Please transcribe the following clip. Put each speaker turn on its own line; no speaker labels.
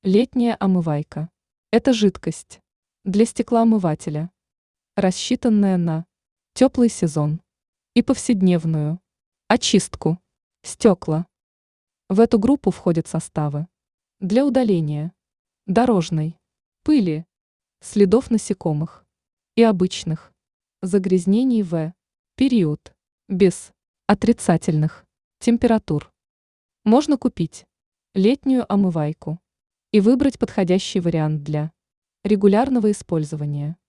Летняя омывайка. Это жидкость для стеклоомывателя, рассчитанная на теплый сезон и повседневную очистку стекла. В эту группу входят составы для удаления дорожной пыли, следов насекомых и обычных загрязнений в период без отрицательных температур. Можно купить летнюю омывайку и выбрать подходящий вариант для регулярного использования.